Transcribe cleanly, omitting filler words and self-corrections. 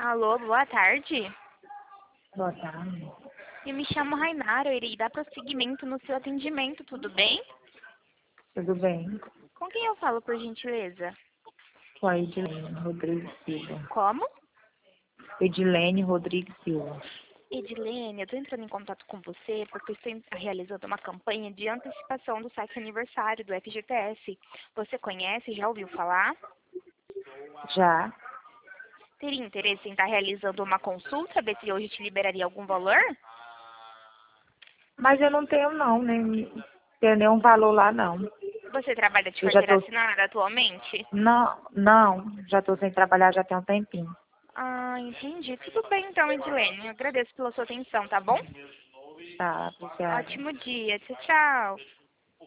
Alô, boa tarde. Boa tarde. Eu me chamo Rainara, eu irei dar prosseguimento no seu atendimento, tudo bem? Tudo bem? Com quem eu falo, por gentileza? Sou a Edilene Rodrigues Silva. Como? Edilene Rodrigues Silva. Edilene, eu estou entrando em contato com você porque estou realizando uma campanha de antecipação do site aniversário do FGTS. Você conhece, já ouviu falar? Já? Teria interesse em estar realizando uma consulta, ver se hoje te liberaria algum valor? Mas eu não tenho não, nem tenho nenhum valor lá não. Você trabalha de Eu já carteira tô. assinada atualmente? Não, já tô sem trabalhar já tem um tempinho. Ah, entendi. Tudo bem então, Edilene. Eu agradeço pela sua atenção, tá bom? Tá, obrigada. Ótimo dia. Tchau, tchau.